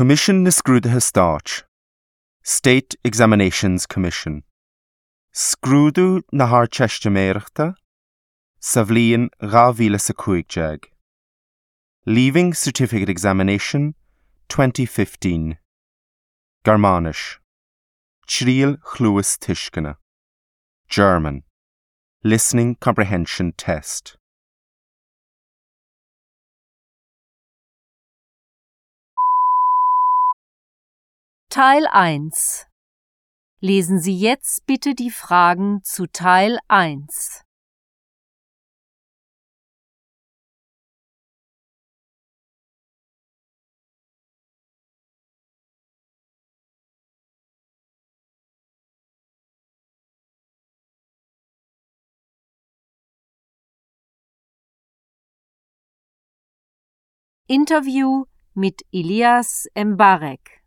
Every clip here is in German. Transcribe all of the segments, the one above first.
Commission na Scrúdatha Stáit, State Examinations Commission. Scrúdú na thar teisteaméireachta sa bhliain 2015. Leaving Certificate Examination 2015. Garmánis. Tríal Chlúas Tuiscine. German. Listening Comprehension Test. Teil 1. Lesen Sie jetzt bitte die Fragen zu Teil 1. Interview mit Elias Mbarek.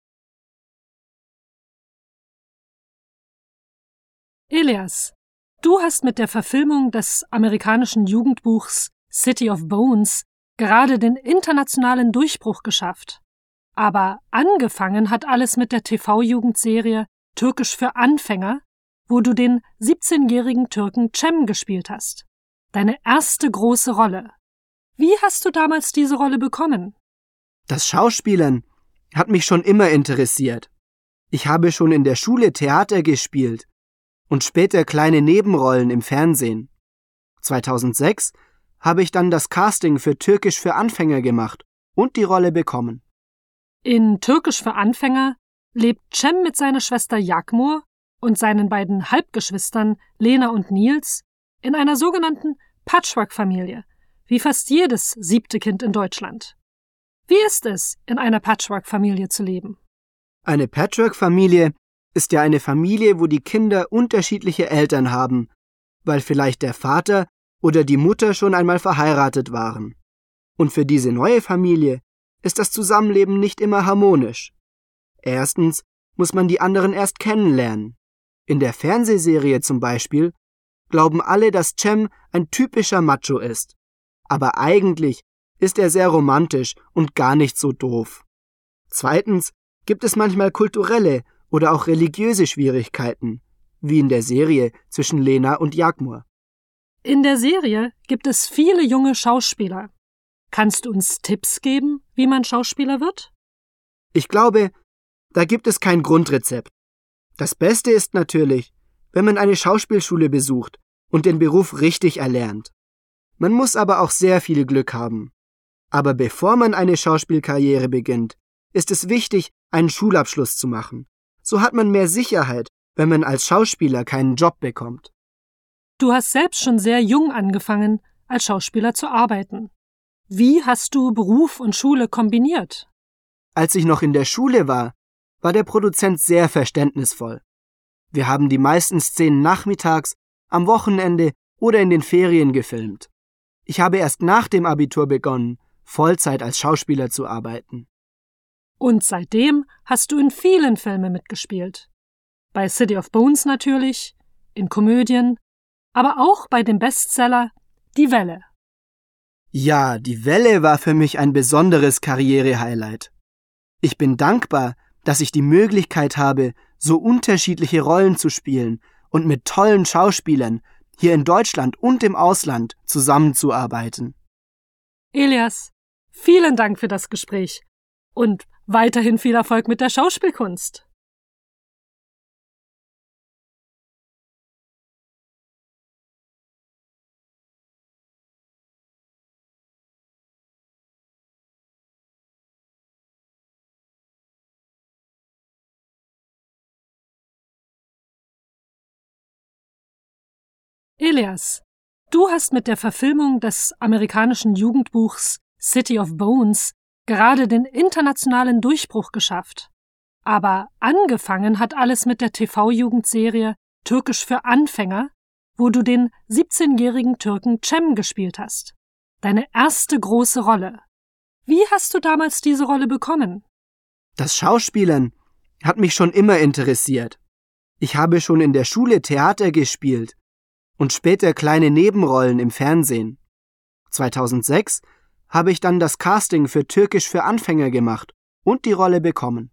Elias, du hast mit der Verfilmung des amerikanischen Jugendbuchs City of Bones gerade den internationalen Durchbruch geschafft. Aber angefangen hat alles mit der TV-Jugendserie Türkisch für Anfänger, wo du den 17-jährigen Türken Cem gespielt hast. Deine erste große Rolle. Wie hast du damals diese Rolle bekommen? Das Schauspielern hat mich schon immer interessiert. Ich habe schon in der Schule Theater gespielt und später kleine Nebenrollen im Fernsehen. 2006 habe ich dann das Casting für Türkisch für Anfänger gemacht und die Rolle bekommen. In Türkisch für Anfänger lebt Cem mit seiner Schwester Yakmur und seinen beiden Halbgeschwistern Lena und Nils in einer sogenannten Patchwork-Familie, wie fast jedes 7. Kind in Deutschland. Wie ist es, in einer Patchwork-Familie zu leben? Eine Patchwork-Familie ist ja eine Familie, wo die Kinder unterschiedliche Eltern haben, weil vielleicht der Vater oder die Mutter schon einmal verheiratet waren. Und für diese neue Familie ist das Zusammenleben nicht immer harmonisch. Erstens muss man die anderen erst kennenlernen. In der Fernsehserie zum Beispiel glauben alle, dass Cem ein typischer Macho ist. Aber eigentlich ist er sehr romantisch und gar nicht so doof. Zweitens gibt es manchmal kulturelle oder auch religiöse Schwierigkeiten, wie in der Serie zwischen Lena und Yakmur. In der Serie gibt es viele junge Schauspieler. Kannst du uns Tipps geben, wie man Schauspieler wird? Ich glaube, da gibt es kein Grundrezept. Das Beste ist natürlich, wenn man eine Schauspielschule besucht und den Beruf richtig erlernt. Man muss aber auch sehr viel Glück haben. Aber bevor man eine Schauspielkarriere beginnt, ist es wichtig, einen Schulabschluss zu machen. So hat man mehr Sicherheit, wenn man als Schauspieler keinen Job bekommt. Du hast selbst schon sehr jung angefangen, als Schauspieler zu arbeiten. Wie hast du Beruf und Schule kombiniert? Als ich noch in der Schule war der Produzent sehr verständnisvoll. Wir haben die meisten Szenen nachmittags, am Wochenende oder in den Ferien gefilmt. Ich habe erst nach dem Abitur begonnen, Vollzeit als Schauspieler zu arbeiten. Und seitdem hast du in vielen Filmen mitgespielt. Bei City of Bones natürlich, in Komödien, aber auch bei dem Bestseller Die Welle. Ja, Die Welle war für mich ein besonderes Karriere-Highlight. Ich bin dankbar, dass ich die Möglichkeit habe, so unterschiedliche Rollen zu spielen und mit tollen Schauspielern hier in Deutschland und im Ausland zusammenzuarbeiten. Elias, vielen Dank für das Gespräch und weiterhin viel Erfolg mit der Schauspielkunst. Elias, du hast mit der Verfilmung des amerikanischen Jugendbuchs City of Bones gerade den internationalen Durchbruch geschafft. Aber angefangen hat alles mit der TV-Jugendserie Türkisch für Anfänger, wo du den 17-jährigen Türken Cem gespielt hast. Deine erste große Rolle. Wie hast du damals diese Rolle bekommen? Das Schauspielern hat mich schon immer interessiert. Ich habe schon in der Schule Theater gespielt und später kleine Nebenrollen im Fernsehen. 2006 habe ich dann das Casting für Türkisch für Anfänger gemacht und die Rolle bekommen.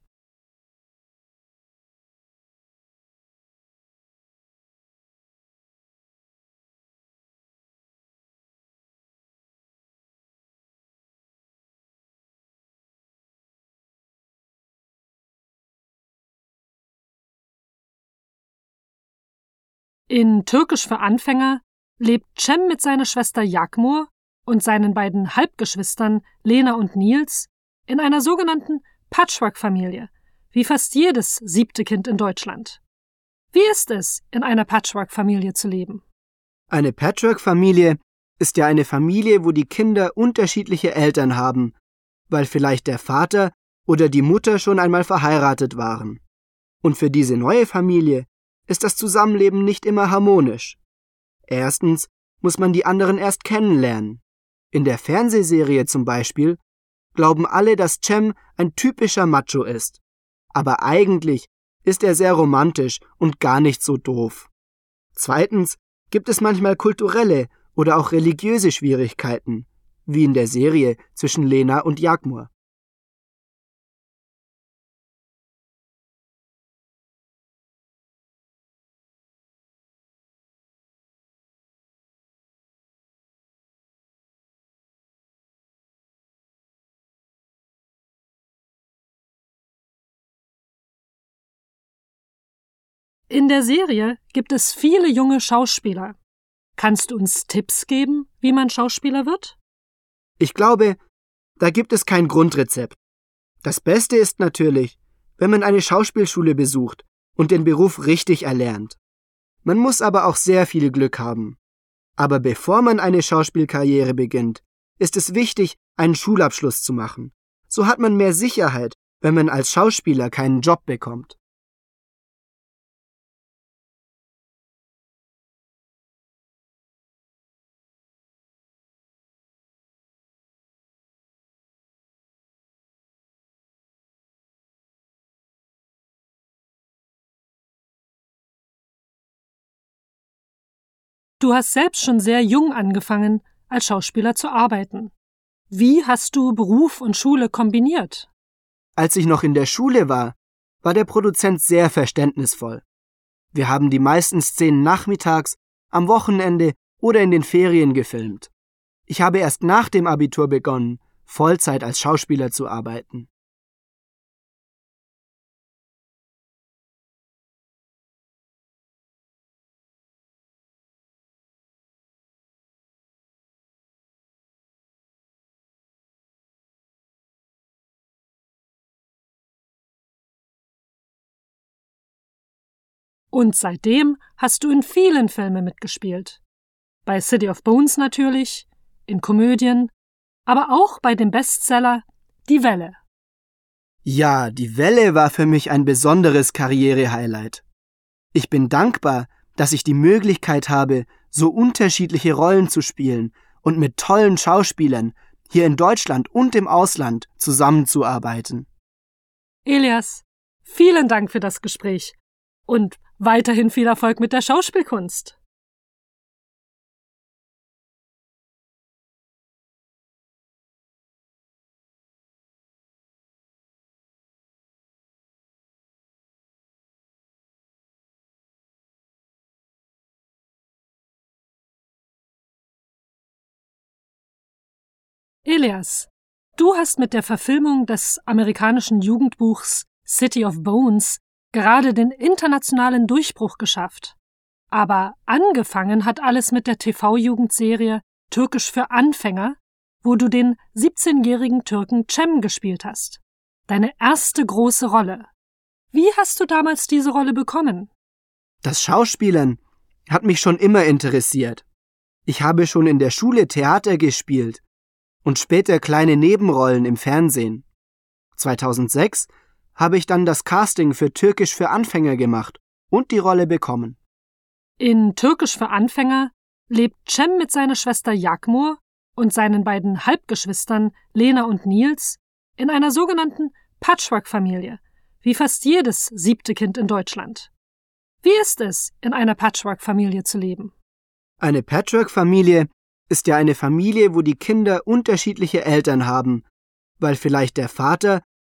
In Türkisch für Anfänger lebt Cem mit seiner Schwester Yağmur und seinen beiden Halbgeschwistern Lena und Nils in einer sogenannten Patchwork-Familie, wie fast jedes 7. Kind in Deutschland. Wie ist es, in einer Patchwork-Familie zu leben? Eine Patchwork-Familie ist ja eine Familie, wo die Kinder unterschiedliche Eltern haben, weil vielleicht der Vater oder die Mutter schon einmal verheiratet waren. Und für diese neue Familie ist das Zusammenleben nicht immer harmonisch. Erstens muss man die anderen erst kennenlernen. In der Fernsehserie zum Beispiel glauben alle, dass Cem ein typischer Macho ist. Aber eigentlich ist er sehr romantisch und gar nicht so doof. Zweitens gibt es manchmal kulturelle oder auch religiöse Schwierigkeiten, wie in der Serie zwischen Lena und Yağmur. In der Serie gibt es viele junge Schauspieler. Kannst du uns Tipps geben, wie man Schauspieler wird? Ich glaube, da gibt es kein Grundrezept. Das Beste ist natürlich, wenn man eine Schauspielschule besucht und den Beruf richtig erlernt. Man muss aber auch sehr viel Glück haben. Aber bevor man eine Schauspielkarriere beginnt, ist es wichtig, einen Schulabschluss zu machen. So hat man mehr Sicherheit, wenn man als Schauspieler keinen Job bekommt. Du hast selbst schon sehr jung angefangen, als Schauspieler zu arbeiten. Wie hast du Beruf und Schule kombiniert? Als ich noch in der Schule war der Produzent sehr verständnisvoll. Wir haben die meisten Szenen nachmittags, am Wochenende oder in den Ferien gefilmt. Ich habe erst nach dem Abitur begonnen, Vollzeit als Schauspieler zu arbeiten. Und seitdem hast du in vielen Filmen mitgespielt. Bei City of Bones natürlich, in Komödien, aber auch bei dem Bestseller Die Welle. Ja, Die Welle war für mich ein besonderes Karrierehighlight. Ich bin dankbar, dass ich die Möglichkeit habe, so unterschiedliche Rollen zu spielen und mit tollen Schauspielern hier in Deutschland und im Ausland zusammenzuarbeiten. Elias, vielen Dank für das Gespräch und weiterhin viel Erfolg mit der Schauspielkunst. Elias, du hast mit der Verfilmung des amerikanischen Jugendbuchs City of Bones gerade den internationalen Durchbruch geschafft. Aber angefangen hat alles mit der TV-Jugendserie Türkisch für Anfänger, wo du den 17-jährigen Türken Cem gespielt hast. Deine erste große Rolle. Wie hast du damals diese Rolle bekommen? Das Schauspielern hat mich schon immer interessiert. Ich habe schon in der Schule Theater gespielt und später kleine Nebenrollen im Fernsehen. 2006 habe ich dann das Casting für Türkisch für Anfänger gemacht und die Rolle bekommen. In Türkisch für Anfänger lebt Cem mit seiner Schwester Yağmur und seinen beiden Halbgeschwistern Lena und Nils in einer sogenannten Patchwork-Familie, wie fast jedes 7. Kind in Deutschland. Wie ist es, in einer Patchwork-Familie zu leben? Eine Patchwork-Familie ist ja eine Familie, wo die Kinder unterschiedliche Eltern haben, weil vielleicht der Vater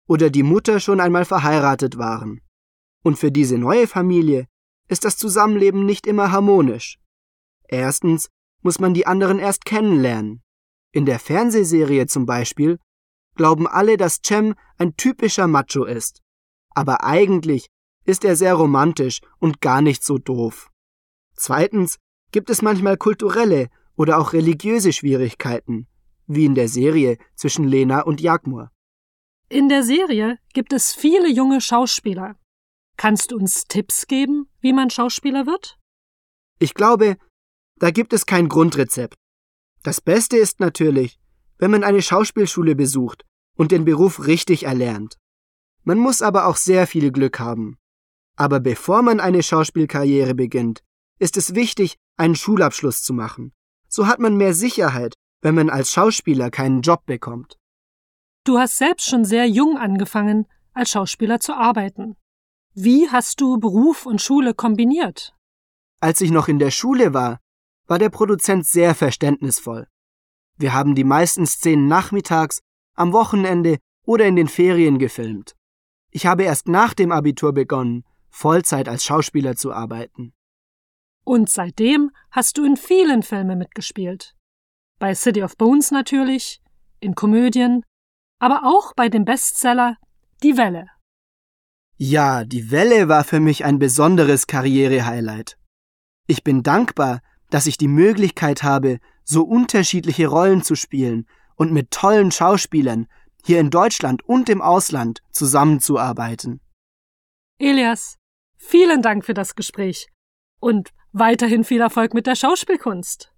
oder die Mutter schon einmal verheiratet waren. Und für diese neue Familie ist das Zusammenleben nicht immer harmonisch. Erstens muss man die anderen erst kennenlernen. In der Fernsehserie zum Beispiel glauben alle, dass Cem ein typischer Macho ist. Aber eigentlich ist er sehr romantisch und gar nicht so doof. Zweitens gibt es manchmal kulturelle oder auch religiöse Schwierigkeiten, wie in der Serie zwischen Lena und Jagmur. In der Serie gibt es viele junge Schauspieler. Kannst du uns Tipps geben, wie man Schauspieler wird? Ich glaube, da gibt es kein Grundrezept. Das Beste ist natürlich, wenn man eine Schauspielschule besucht und den Beruf richtig erlernt. Man muss aber auch sehr viel Glück haben. Aber bevor man eine Schauspielkarriere beginnt, ist es wichtig, einen Schulabschluss zu machen. So hat man mehr Sicherheit, wenn man als Schauspieler keinen Job bekommt. Du hast selbst schon sehr jung angefangen, als Schauspieler zu arbeiten. Wie hast du Beruf und Schule kombiniert? Als ich noch in der Schule war der Produzent sehr verständnisvoll. Wir haben die meisten Szenen nachmittags, am Wochenende oder in den Ferien gefilmt. Ich habe erst nach dem Abitur begonnen, Vollzeit als Schauspieler zu arbeiten. Und seitdem hast du in vielen Filmen mitgespielt. Bei City of Bones natürlich, in Komödien, aber auch bei dem Bestseller Die Welle. Ja, Die Welle war für mich ein besonderes Karriere-Highlight. Ich bin dankbar, dass ich die Möglichkeit habe, so unterschiedliche Rollen zu spielen und mit tollen Schauspielern hier in Deutschland und im Ausland zusammenzuarbeiten. Elias, vielen Dank für das Gespräch und weiterhin viel Erfolg mit der Schauspielkunst.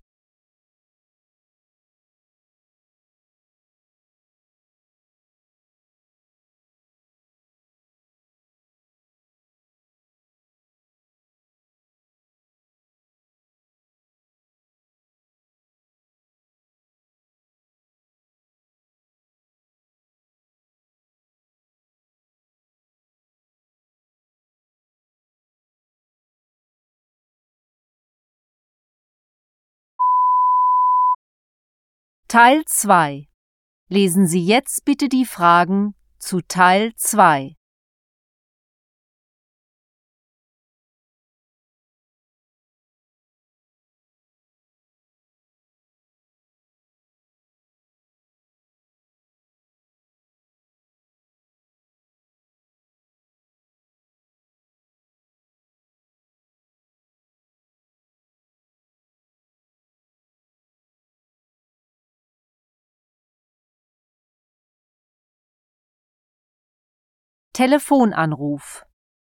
Teil 2. Lesen Sie jetzt bitte die Fragen zu Teil 2. Telefonanruf.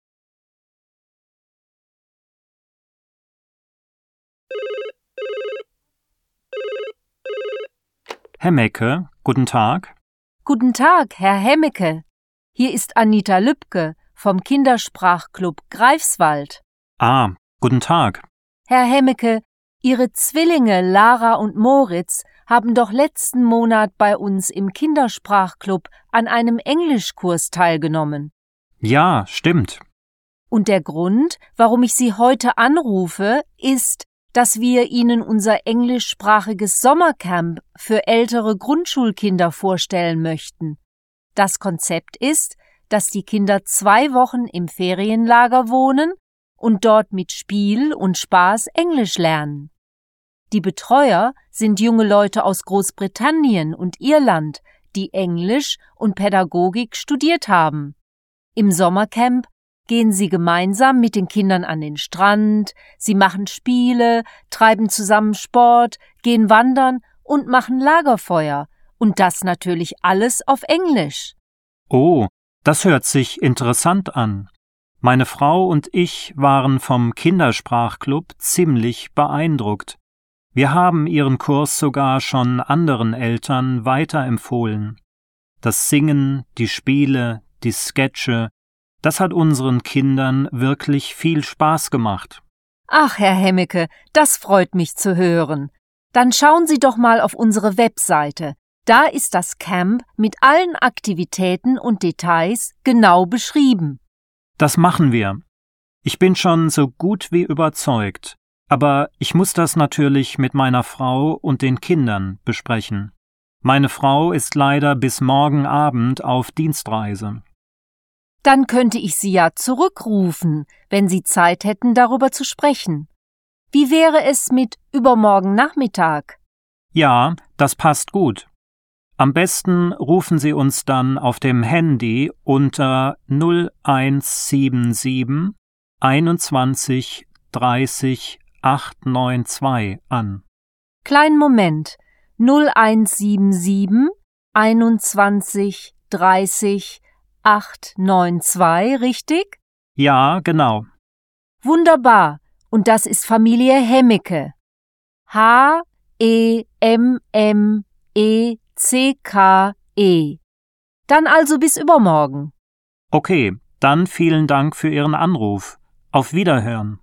Hemmecke, guten Tag. Guten Tag, Herr Hemmecke. Hier ist Anita Lübke vom Kindersprachclub Greifswald. Ah, guten Tag. Herr Hemmecke, Ihre Zwillinge Lara und Moritz haben doch letzten Monat bei uns im Kindersprachclub an einem Englischkurs teilgenommen. Ja, stimmt. Und der Grund, warum ich Sie heute anrufe, ist, dass wir Ihnen unser englischsprachiges Sommercamp für ältere Grundschulkinder vorstellen möchten. Das Konzept ist, dass die Kinder 2 Wochen im Ferienlager wohnen und dort mit Spiel und Spaß Englisch lernen. Die Betreuer sind junge Leute aus Großbritannien und Irland, die Englisch und Pädagogik studiert haben. Im Sommercamp gehen sie gemeinsam mit den Kindern an den Strand, sie machen Spiele, treiben zusammen Sport, gehen wandern und machen Lagerfeuer. Und das natürlich alles auf Englisch. Oh, das hört sich interessant an. Meine Frau und ich waren vom Kindersprachclub ziemlich beeindruckt. Wir haben Ihren Kurs sogar schon anderen Eltern weiterempfohlen. Das Singen, die Spiele, die Sketche, das hat unseren Kindern wirklich viel Spaß gemacht. Ach, Herr Hemmecke, das freut mich zu hören. Dann schauen Sie doch mal auf unsere Webseite. Da ist das Camp mit allen Aktivitäten und Details genau beschrieben. Das machen wir. Ich bin schon so gut wie überzeugt, aber ich muss das natürlich mit meiner Frau und den Kindern besprechen. Meine Frau ist leider bis morgen Abend auf Dienstreise. Dann könnte ich Sie ja zurückrufen, wenn Sie Zeit hätten, darüber zu sprechen. Wie wäre es mit übermorgen Nachmittag? Ja, das passt gut. Am besten rufen Sie uns dann auf dem Handy unter 0177 21 30 892 an. Kleinen Moment. 0177 21 30 892, richtig? Ja, genau. Wunderbar. Und das ist Familie Hemmeke. Hemmecke. Dann also bis übermorgen. Okay, dann vielen Dank für Ihren Anruf. Auf Wiederhören.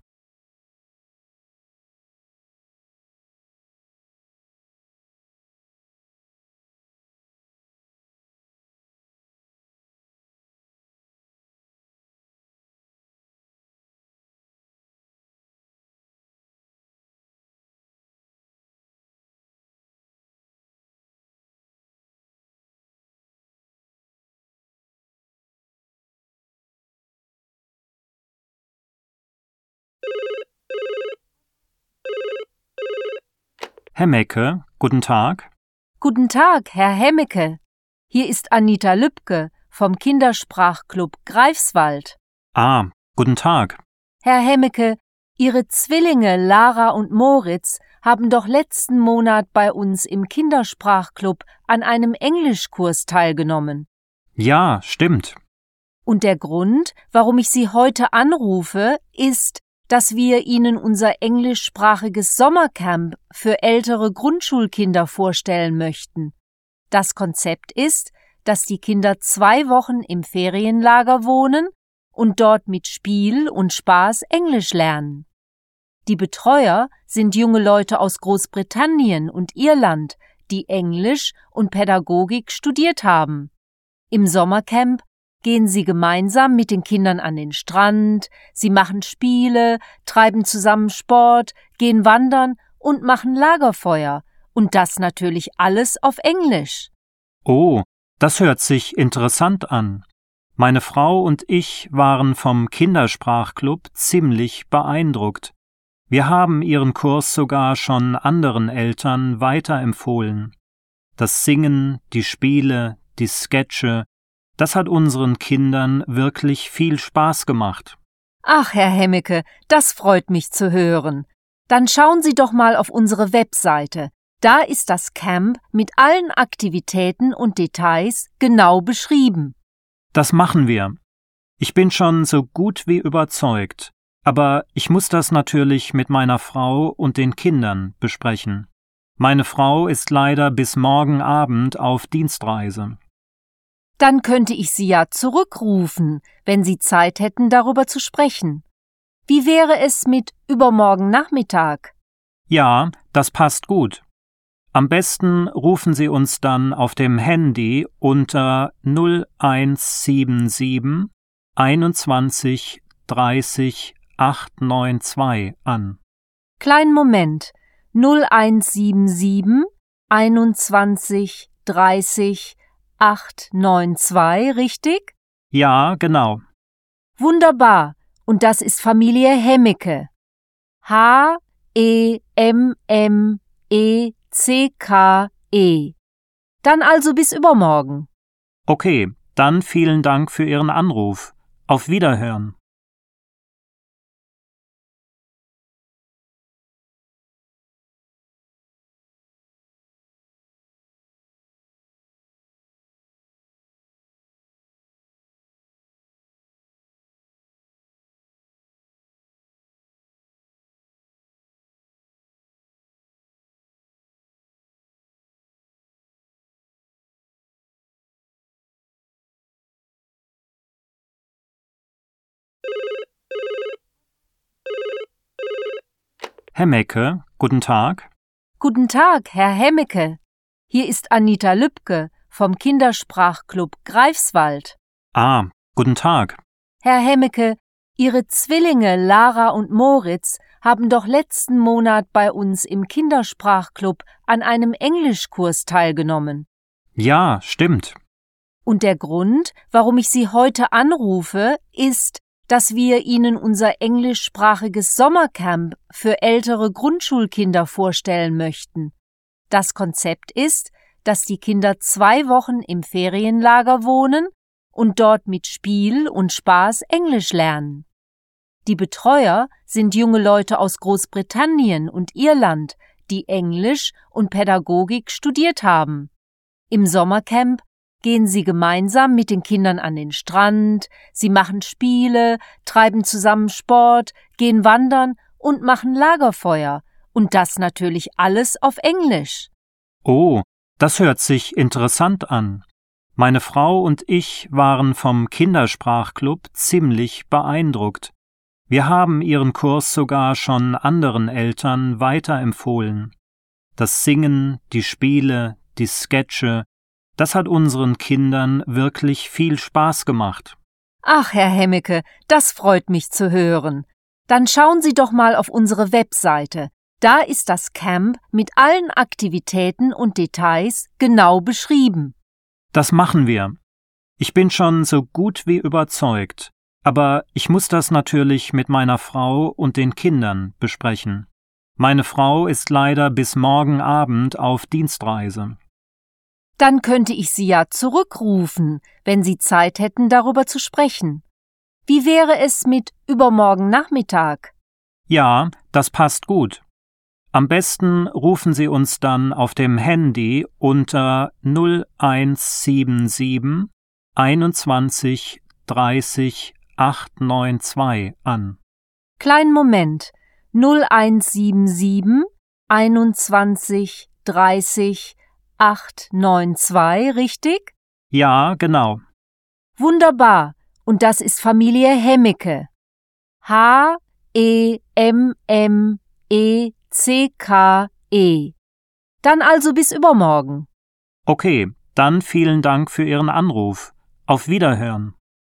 Hemmeke, guten Tag. Guten Tag, Herr Hemmeke. Hier ist Anita Lübke vom Kindersprachclub Greifswald. Ah, guten Tag. Herr Hemmeke, Ihre Zwillinge Lara und Moritz haben doch letzten Monat bei uns im Kindersprachclub an einem Englischkurs teilgenommen. Ja, stimmt. Und der Grund, warum ich Sie heute anrufe, ist, dass wir Ihnen unser englischsprachiges Sommercamp für ältere Grundschulkinder vorstellen möchten. Das Konzept ist, dass die Kinder 2 Wochen im Ferienlager wohnen und dort mit Spiel und Spaß Englisch lernen. Die Betreuer sind junge Leute aus Großbritannien und Irland, die Englisch und Pädagogik studiert haben. Im Sommercamp gehen sie gemeinsam mit den Kindern an den Strand, sie machen Spiele, treiben zusammen Sport, gehen wandern und machen Lagerfeuer. Und das natürlich alles auf Englisch. Oh, das hört sich interessant an. Meine Frau und ich waren vom Kindersprachclub ziemlich beeindruckt. Wir haben Ihren Kurs sogar schon anderen Eltern weiterempfohlen. Das Singen, die Spiele, die Sketche, das hat unseren Kindern wirklich viel Spaß gemacht. Ach, Herr Hemmeke, das freut mich zu hören. Dann schauen Sie doch mal auf unsere Webseite. Da ist das Camp mit allen Aktivitäten und Details genau beschrieben. Das machen wir. Ich bin schon so gut wie überzeugt, aber ich muss das natürlich mit meiner Frau und den Kindern besprechen. Meine Frau ist leider bis morgen Abend auf Dienstreise. Dann könnte ich Sie ja zurückrufen, wenn Sie Zeit hätten, darüber zu sprechen. Wie wäre es mit übermorgen Nachmittag? Ja, das passt gut. Am besten rufen Sie uns dann auf dem Handy unter 0177 21 30 892 an. Kleinen Moment. 0177 21 30 892, richtig? Ja, genau. Wunderbar. Und das ist Familie Hemmeke. Hemmecke. Dann also bis übermorgen. Okay, dann vielen Dank für Ihren Anruf. Auf Wiederhören. Hemmeke, guten Tag. Guten Tag, Herr Hemmeke. Hier ist Anita Lübke vom Kindersprachclub Greifswald. Ah, guten Tag. Herr Hemmeke, Ihre Zwillinge Lara und Moritz haben doch letzten Monat bei uns im Kindersprachclub an einem Englischkurs teilgenommen. Ja, stimmt. Und der Grund, warum ich Sie heute anrufe, ist, dass wir Ihnen unser englischsprachiges Sommercamp für ältere Grundschulkinder vorstellen möchten. Das Konzept ist, dass die Kinder 2 Wochen im Ferienlager wohnen und dort mit Spiel und Spaß Englisch lernen. Die Betreuer sind junge Leute aus Großbritannien und Irland, die Englisch und Pädagogik studiert haben. Im Sommercamp gehen sie gemeinsam mit den Kindern an den Strand, sie machen Spiele, treiben zusammen Sport, gehen wandern und machen Lagerfeuer. Und das natürlich alles auf Englisch. Oh, das hört sich interessant an. Meine Frau und ich waren vom Kindersprachclub ziemlich beeindruckt. Wir haben Ihren Kurs sogar schon anderen Eltern weiterempfohlen. Das Singen, die Spiele, die Sketche, das hat unseren Kindern wirklich viel Spaß gemacht. Ach, Herr Hemmecke, das freut mich zu hören. Dann schauen Sie doch mal auf unsere Webseite. Da ist das Camp mit allen Aktivitäten und Details genau beschrieben. Das machen wir. Ich bin schon so gut wie überzeugt, aber ich muss das natürlich mit meiner Frau und den Kindern besprechen. Meine Frau ist leider bis morgen Abend auf Dienstreise. Dann könnte ich Sie ja zurückrufen, wenn Sie Zeit hätten, darüber zu sprechen. Wie wäre es mit übermorgen Nachmittag? Ja, das passt gut. Am besten rufen Sie uns dann auf dem Handy unter 0177 21 30 892 an. Kleinen Moment. 0177 21 30 892, richtig? Ja, genau. Wunderbar. Und das ist Familie Hemmecke. H-E-M-M-E-C-K-E. Dann also bis übermorgen. Okay, dann vielen Dank für Ihren Anruf. Auf Wiederhören.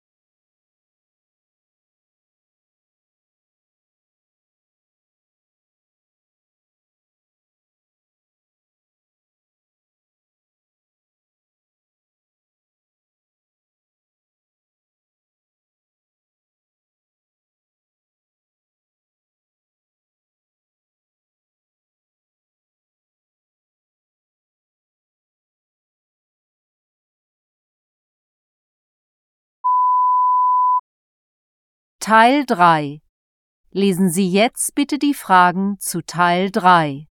Teil 3. Lesen Sie jetzt bitte die Fragen zu Teil 3.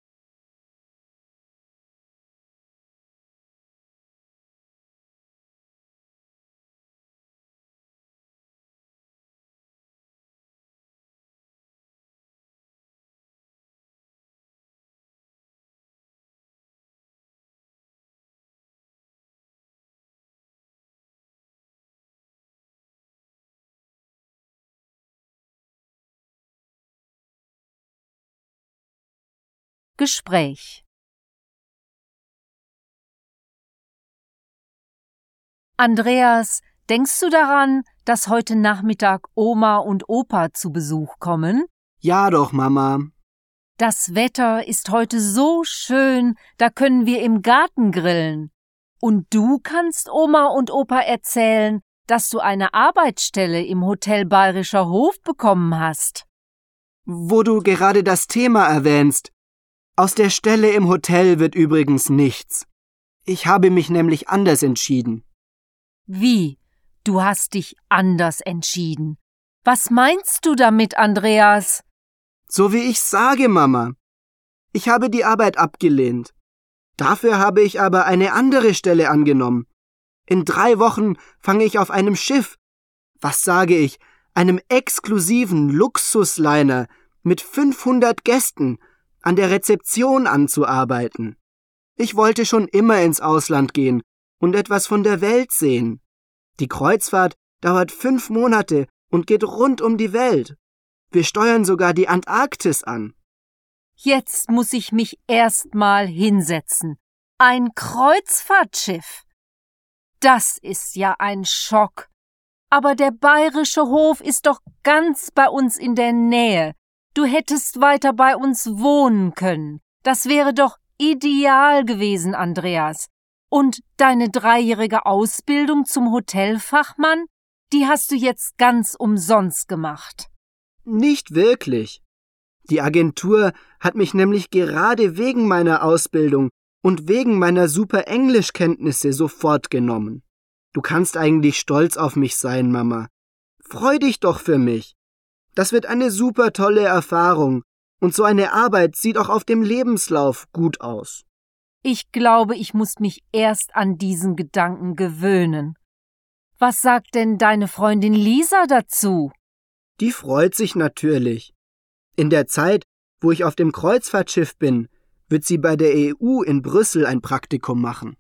Gespräch. Andreas, denkst du daran, dass heute Nachmittag Oma und Opa zu Besuch kommen? Ja doch, Mama. Das Wetter ist heute so schön, da können wir im Garten grillen. Und du kannst Oma und Opa erzählen, dass du eine Arbeitsstelle im Hotel Bayerischer Hof bekommen hast. Wo du gerade das Thema erwähnst. Aus der Stelle im Hotel wird übrigens nichts. Ich habe mich nämlich anders entschieden. Wie? Du hast dich anders entschieden. Was meinst du damit, Andreas? So wie ich sage, Mama. Ich habe die Arbeit abgelehnt. Dafür habe ich aber eine andere Stelle angenommen. In 3 Wochen fange ich auf einem Schiff, was sage ich, einem exklusiven Luxusliner mit 500 Gästen an der Rezeption anzuarbeiten. Ich wollte schon immer ins Ausland gehen und etwas von der Welt sehen. Die Kreuzfahrt dauert 5 Monate und geht rund um die Welt. Wir steuern sogar die Antarktis an. Jetzt muss ich mich erst mal hinsetzen. Ein Kreuzfahrtschiff. Das ist ja ein Schock. Aber der Bayerische Hof ist doch ganz bei uns in der Nähe. Du hättest weiter bei uns wohnen können. Das wäre doch ideal gewesen, Andreas. Und deine 3-jährige Ausbildung zum Hotelfachmann, die hast du jetzt ganz umsonst gemacht. Nicht wirklich. Die Agentur hat mich nämlich gerade wegen meiner Ausbildung und wegen meiner super Englischkenntnisse sofort genommen. Du kannst eigentlich stolz auf mich sein, Mama. Freu dich doch für mich. Das wird eine super tolle Erfahrung und so eine Arbeit sieht auch auf dem Lebenslauf gut aus. Ich glaube, ich muss mich erst an diesen Gedanken gewöhnen. Was sagt denn deine Freundin Lisa dazu? Die freut sich natürlich. In der Zeit, wo ich auf dem Kreuzfahrtschiff bin, wird sie bei der EU in Brüssel ein Praktikum machen.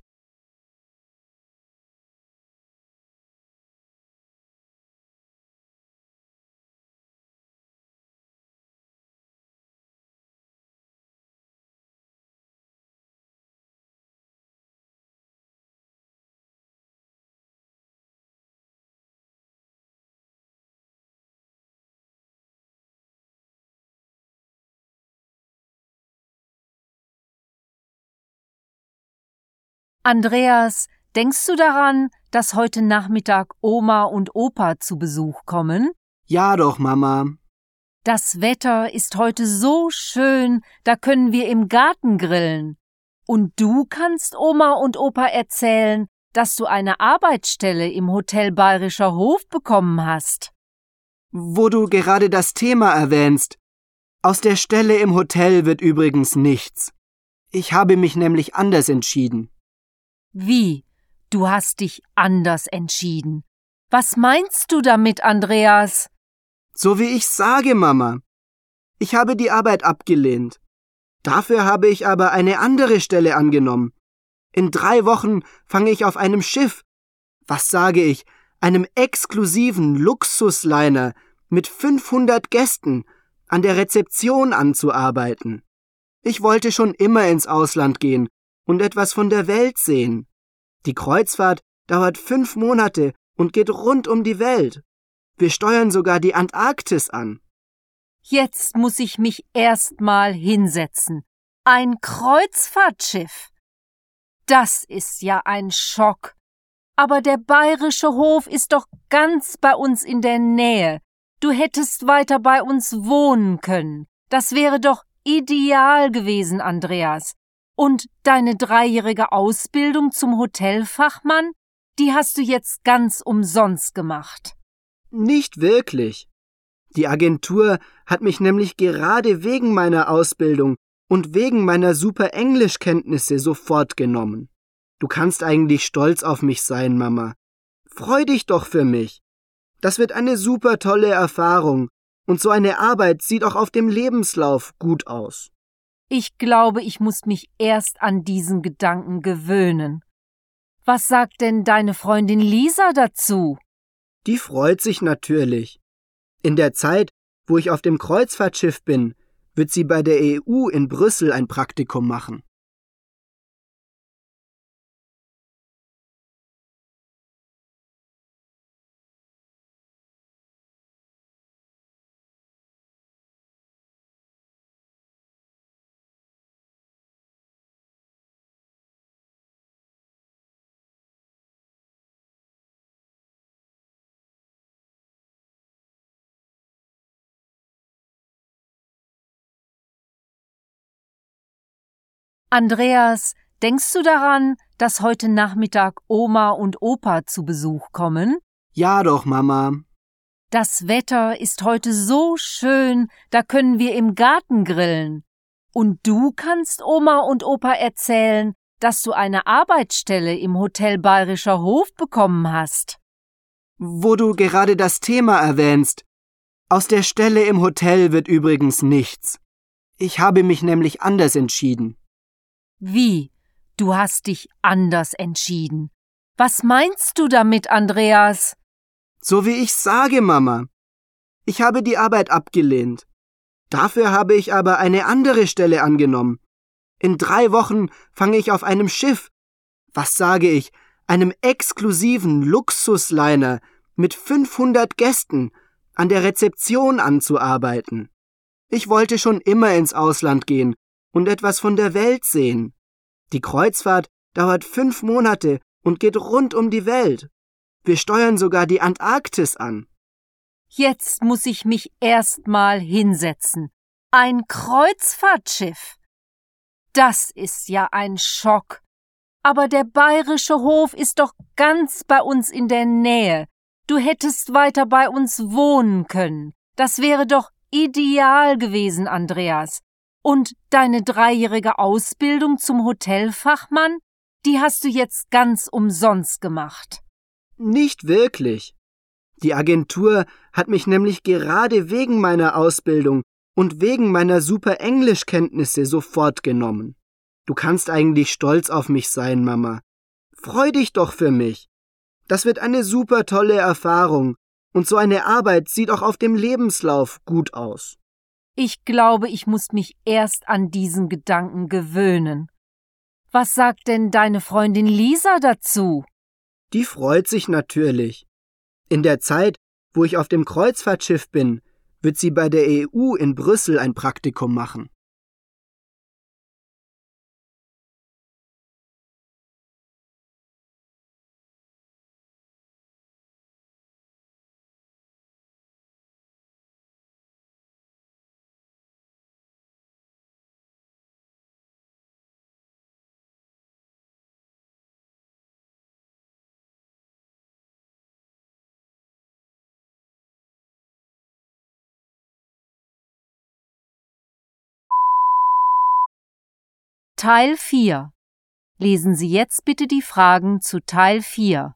Andreas, denkst du daran, dass heute Nachmittag Oma und Opa zu Besuch kommen? Ja doch, Mama. Das Wetter ist heute so schön, da können wir im Garten grillen. Und du kannst Oma und Opa erzählen, dass du eine Arbeitsstelle im Hotel Bayerischer Hof bekommen hast. Wo du gerade das Thema erwähnst. Aus der Stelle im Hotel wird übrigens nichts. Ich habe mich nämlich anders entschieden. Wie? Du hast dich anders entschieden. Was meinst du damit, Andreas? So wie ich sage, Mama. Ich habe die Arbeit abgelehnt. Dafür habe ich aber eine andere Stelle angenommen. In 3 Wochen fange ich auf einem Schiff, was sage ich, einem exklusiven Luxusliner mit 500 Gästen an der Rezeption anzuarbeiten. Ich wollte schon immer ins Ausland gehen und etwas von der Welt sehen. Die Kreuzfahrt dauert 5 Monate und geht rund um die Welt. Wir steuern sogar die Antarktis an. Jetzt muss ich mich erst mal hinsetzen. Ein Kreuzfahrtschiff. Das ist ja ein Schock. Aber der Bayerische Hof ist doch ganz bei uns in der Nähe. Du hättest weiter bei uns wohnen können. Das wäre doch ideal gewesen, Andreas. Und deine 3-jährige Ausbildung zum Hotelfachmann, die hast du jetzt ganz umsonst gemacht. Nicht wirklich. Die Agentur hat mich nämlich gerade wegen meiner Ausbildung und wegen meiner super Englischkenntnisse sofort genommen. Du kannst eigentlich stolz auf mich sein, Mama. Freu dich doch für mich. Das wird eine super tolle Erfahrung und so eine Arbeit sieht auch auf dem Lebenslauf gut aus. Ich glaube, ich muss mich erst an diesen Gedanken gewöhnen. Was sagt denn deine Freundin Lisa dazu? Die freut sich natürlich. In der Zeit, wo ich auf dem Kreuzfahrtschiff bin, wird sie bei der EU in Brüssel ein Praktikum machen. Andreas, denkst du daran, dass heute Nachmittag Oma und Opa zu Besuch kommen? Ja doch, Mama. Das Wetter ist heute so schön, da können wir im Garten grillen. Und du kannst Oma und Opa erzählen, dass du eine Arbeitsstelle im Hotel Bayerischer Hof bekommen hast. Wo du gerade das Thema erwähnst. Aus der Stelle im Hotel wird übrigens nichts. Ich habe mich nämlich anders entschieden. Wie? Du hast dich anders entschieden. Was meinst du damit, Andreas? So wie ich sage, Mama. Ich habe die Arbeit abgelehnt. Dafür habe ich aber eine andere Stelle angenommen. In 3 Wochen fange ich auf einem Schiff, was sage ich, einem exklusiven Luxusliner mit 500 Gästen an der Rezeption anzuarbeiten. Ich wollte schon immer ins Ausland gehen und etwas von der Welt sehen. Die Kreuzfahrt dauert 5 Monate und geht rund um die Welt. Wir steuern sogar die Antarktis an. Jetzt muss ich mich erst mal hinsetzen. Ein Kreuzfahrtschiff. Das ist ja ein Schock. Aber der bayerische Hof ist doch ganz bei uns in der Nähe. Du hättest weiter bei uns wohnen können. Das wäre doch ideal gewesen, Andreas. Und deine 3-jährige Ausbildung zum Hotelfachmann, die hast du jetzt ganz umsonst gemacht. Nicht wirklich. Die Agentur hat mich nämlich gerade wegen meiner Ausbildung und wegen meiner super Englischkenntnisse sofort genommen. Du kannst eigentlich stolz auf mich sein, Mama. Freu dich doch für mich. Das wird eine super tolle Erfahrung und so eine Arbeit sieht auch auf dem Lebenslauf gut aus. Ich glaube, ich muss mich erst an diesen Gedanken gewöhnen. Was sagt denn deine Freundin Lisa dazu? Die freut sich natürlich. In der Zeit, wo ich auf dem Kreuzfahrtschiff bin, wird sie bei der EU in Brüssel ein Praktikum machen. Teil 4. Lesen Sie jetzt bitte die Fragen zu Teil 4.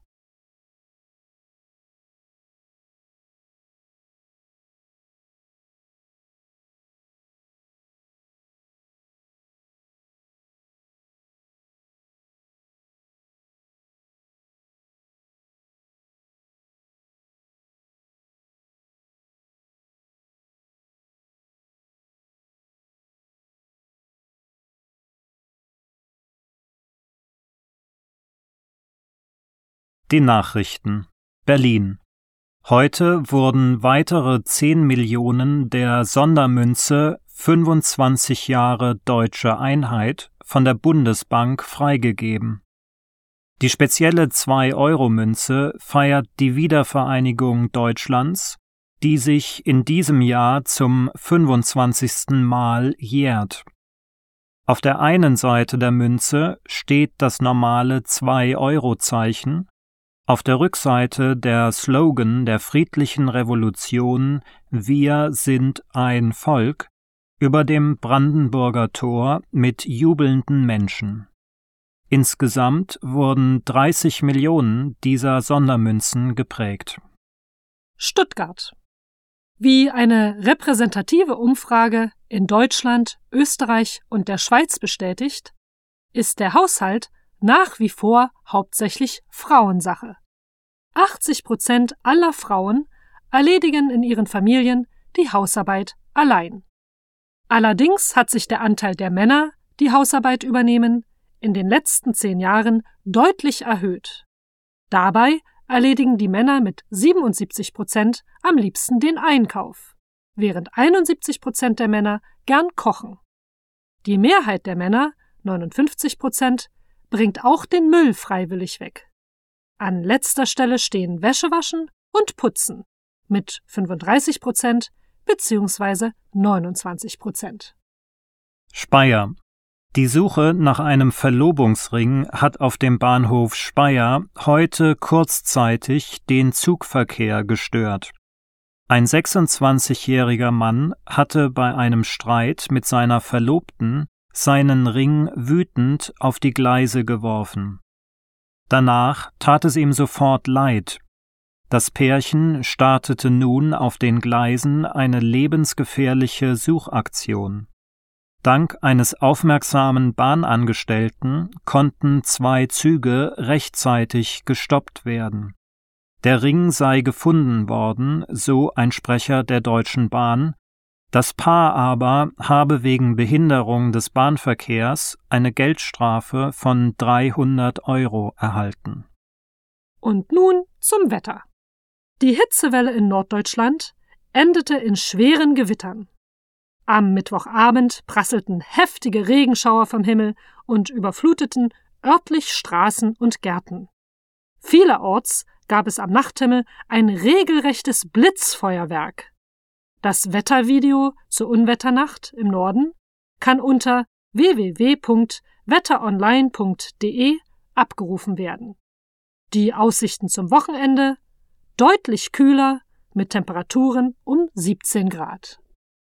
Die Nachrichten. Berlin. Heute wurden weitere 10 Millionen der Sondermünze 25 Jahre Deutsche Einheit von der Bundesbank freigegeben. Die spezielle 2-Euro-Münze feiert die Wiedervereinigung Deutschlands, die sich in diesem Jahr zum 25. Mal jährt. Auf der einen Seite der Münze steht das normale 2-Euro-Zeichen, auf der Rückseite der Slogan der friedlichen Revolution »Wir sind ein Volk« über dem Brandenburger Tor mit jubelnden Menschen. Insgesamt wurden 30 Millionen dieser Sondermünzen geprägt. Stuttgart. Wie eine repräsentative Umfrage in Deutschland, Österreich und der Schweiz bestätigt, ist der Haushalt nach wie vor hauptsächlich Frauensache. 80% aller Frauen erledigen in ihren Familien die Hausarbeit allein. Allerdings hat sich der Anteil der Männer, die Hausarbeit übernehmen, in den letzten 10 Jahren deutlich erhöht. Dabei erledigen die Männer mit 77% am liebsten den Einkauf, während 71% der Männer gern kochen. Die Mehrheit der Männer, 59%, bringt auch den Müll freiwillig weg. An letzter Stelle stehen Wäschewaschen und Putzen mit 35% bzw. 29%. Speyer. Die Suche nach einem Verlobungsring hat auf dem Bahnhof Speyer heute kurzzeitig den Zugverkehr gestört. Ein 26-jähriger Mann hatte bei einem Streit mit seiner Verlobten seinen Ring wütend auf die Gleise geworfen. Danach tat es ihm sofort leid. Das Pärchen startete nun auf den Gleisen eine lebensgefährliche Suchaktion. Dank eines aufmerksamen Bahnangestellten konnten 2 Züge rechtzeitig gestoppt werden. Der Ring sei gefunden worden, so ein Sprecher der Deutschen Bahn. Das Paar aber habe wegen Behinderung des Bahnverkehrs eine Geldstrafe von 300 € erhalten. Und nun zum Wetter. Die Hitzewelle in Norddeutschland endete in schweren Gewittern. Am Mittwochabend prasselten heftige Regenschauer vom Himmel und überfluteten örtlich Straßen und Gärten. Vielerorts gab es am Nachthimmel ein regelrechtes Blitzfeuerwerk. Das Wettervideo zur Unwetternacht im Norden kann unter www.wetteronline.de abgerufen werden. Die Aussichten zum Wochenende: deutlich kühler mit Temperaturen um 17 Grad.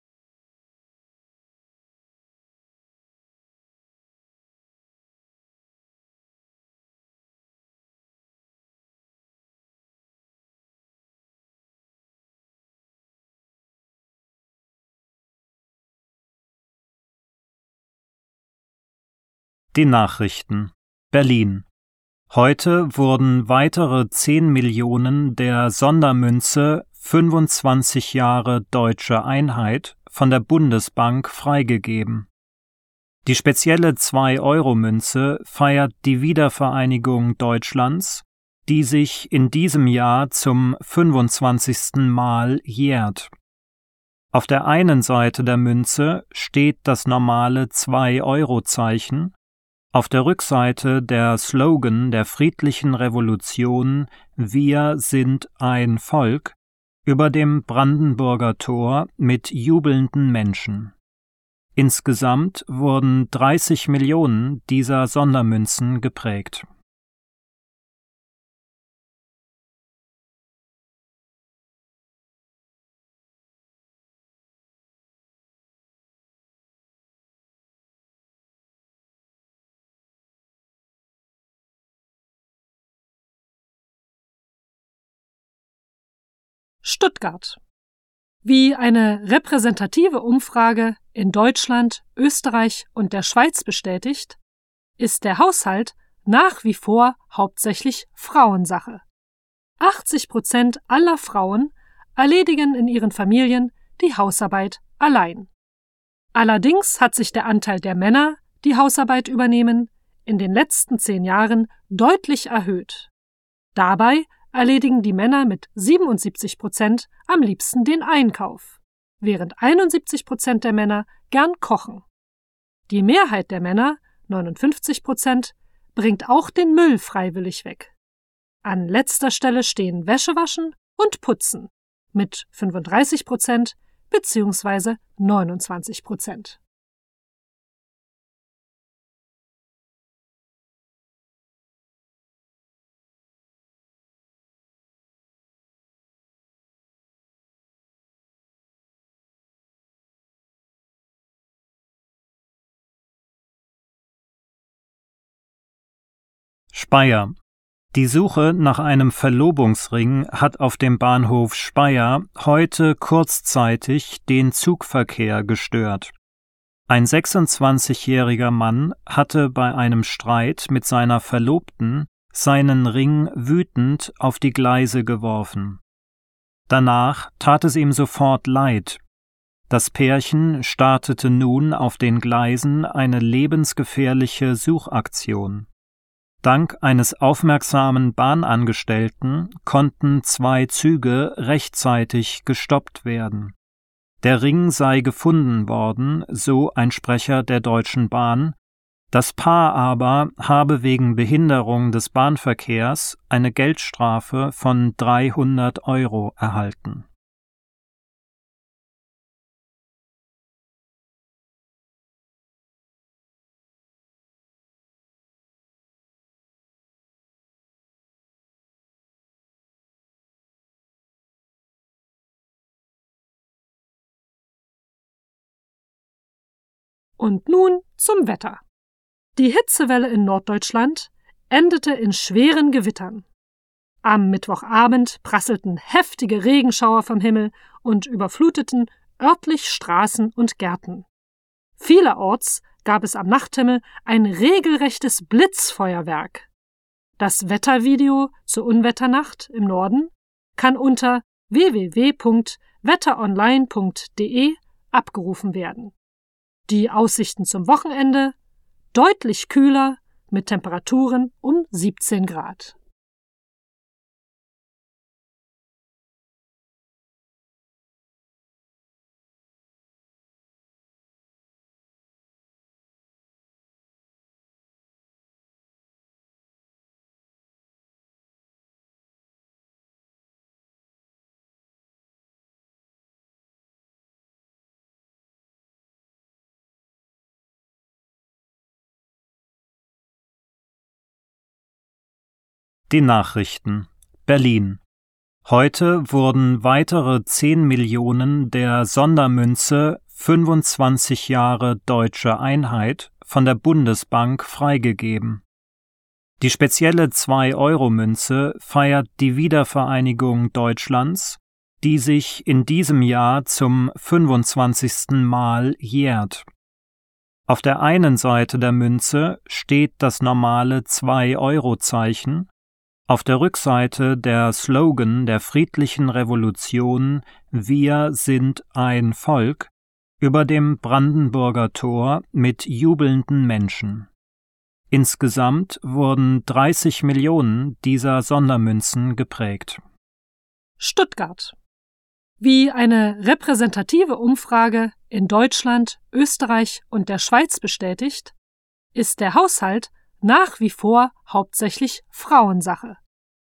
Die Nachrichten. Berlin. Heute wurden weitere 10 Millionen der Sondermünze 25 Jahre Deutsche Einheit von der Bundesbank freigegeben. Die spezielle 2-Euro-Münze feiert die Wiedervereinigung Deutschlands, die sich in diesem Jahr zum 25. Mal jährt. Auf der einen Seite der Münze steht das normale 2-Euro-Zeichen, auf der Rückseite der Slogan der friedlichen Revolution »Wir sind ein Volk« über dem Brandenburger Tor mit jubelnden Menschen. Insgesamt wurden 30 Millionen dieser Sondermünzen geprägt. Stuttgart. Wie eine repräsentative Umfrage in Deutschland, Österreich und der Schweiz bestätigt, ist der Haushalt nach wie vor hauptsächlich Frauensache. 80% aller Frauen erledigen in ihren Familien die Hausarbeit allein. Allerdings hat sich der Anteil der Männer, die Hausarbeit übernehmen, in den letzten 10 Jahren deutlich erhöht. Dabei erledigen die Männer mit 77% am liebsten den Einkauf, während 71% der Männer gern kochen. Die Mehrheit der Männer, 59%, bringt auch den Müll freiwillig weg. An letzter Stelle stehen Wäschewaschen und Putzen mit 35% bzw. 29%. Speyer. Die Suche nach einem Verlobungsring hat auf dem Bahnhof Speyer heute kurzzeitig den Zugverkehr gestört. Ein 26-jähriger Mann hatte bei einem Streit mit seiner Verlobten seinen Ring wütend auf die Gleise geworfen. Danach tat es ihm sofort leid. Das Pärchen startete nun auf den Gleisen eine lebensgefährliche Suchaktion. Dank eines aufmerksamen Bahnangestellten konnten 2 Züge rechtzeitig gestoppt werden. Der Ring sei gefunden worden, so ein Sprecher der Deutschen Bahn. Das Paar aber habe wegen Behinderung des Bahnverkehrs eine Geldstrafe von 300 € erhalten. Und nun zum Wetter. Die Hitzewelle in Norddeutschland endete in schweren Gewittern. Am Mittwochabend prasselten heftige Regenschauer vom Himmel und überfluteten örtlich Straßen und Gärten. Vielerorts gab es am Nachthimmel ein regelrechtes Blitzfeuerwerk. Das Wettervideo zur Unwetternacht im Norden kann unter www.wetteronline.de abgerufen werden. Die Aussichten zum Wochenende: deutlich kühler mit Temperaturen um 17 Grad. Die Nachrichten. Berlin. Heute wurden weitere 10 Millionen der Sondermünze 25 Jahre Deutsche Einheit von der Bundesbank freigegeben. Die spezielle 2-Euro-Münze feiert die Wiedervereinigung Deutschlands, die sich in diesem Jahr zum 25. Mal jährt. Auf der einen Seite der Münze steht das normale 2-Euro-Zeichen, auf der Rückseite der Slogan der friedlichen Revolution »Wir sind ein Volk« über dem Brandenburger Tor mit jubelnden Menschen. Insgesamt wurden 30 Millionen dieser Sondermünzen geprägt. Stuttgart. Wie eine repräsentative Umfrage in Deutschland, Österreich und der Schweiz bestätigt, ist der Haushalt nach wie vor hauptsächlich Frauensache.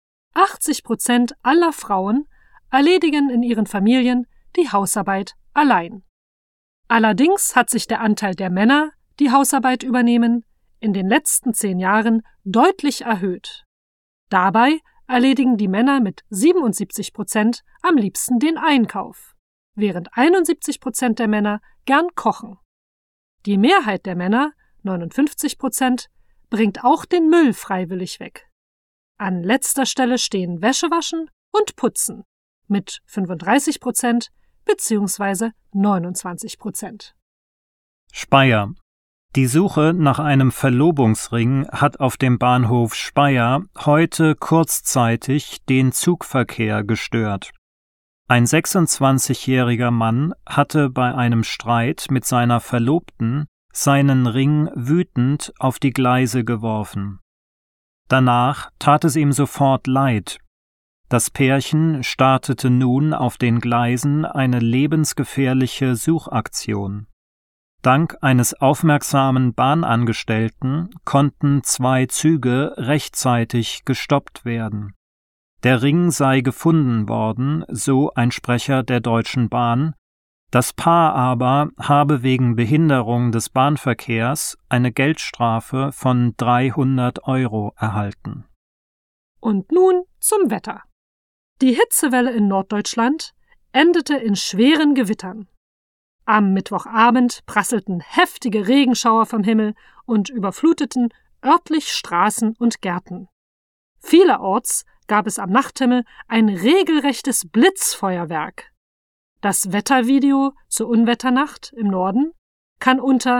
80% aller Frauen erledigen in ihren Familien die Hausarbeit allein. Allerdings hat sich der Anteil der Männer, die Hausarbeit übernehmen, in den letzten 10 Jahren deutlich erhöht. Dabei erledigen die Männer mit 77% am liebsten den Einkauf, während 71% der Männer gern kochen. Die Mehrheit der Männer, 59%, bringt auch den Müll freiwillig weg. An letzter Stelle stehen Wäschewaschen und Putzen mit 35% bzw. 29%. Speyer. Die Suche nach einem Verlobungsring hat auf dem Bahnhof Speyer heute kurzzeitig den Zugverkehr gestört. Ein 26-jähriger Mann hatte bei einem Streit mit seiner Verlobten seinen Ring wütend auf die Gleise geworfen. Danach tat es ihm sofort leid. Das Pärchen startete nun auf den Gleisen eine lebensgefährliche Suchaktion. Dank eines aufmerksamen Bahnangestellten konnten 2 Züge rechtzeitig gestoppt werden. Der Ring sei gefunden worden, so ein Sprecher der Deutschen Bahn. Das Paar aber habe wegen Behinderung des Bahnverkehrs eine Geldstrafe von 300 € erhalten. Und nun zum Wetter. Die Hitzewelle in Norddeutschland endete in schweren Gewittern. Am Mittwochabend prasselten heftige Regenschauer vom Himmel und überfluteten örtlich Straßen und Gärten. Vielerorts gab es am Nachthimmel ein regelrechtes Blitzfeuerwerk. Das Wettervideo zur Unwetternacht im Norden kann unter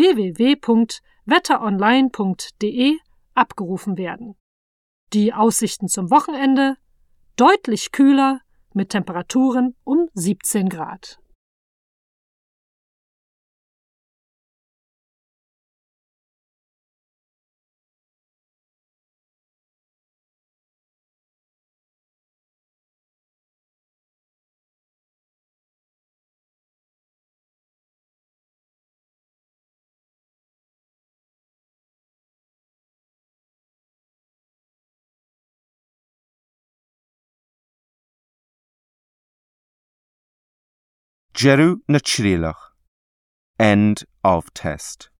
www.wetteronline.de abgerufen werden. Die Aussichten zum Wochenende: deutlich kühler mit Temperaturen um 17 Grad. Jeru na trílach. End of test.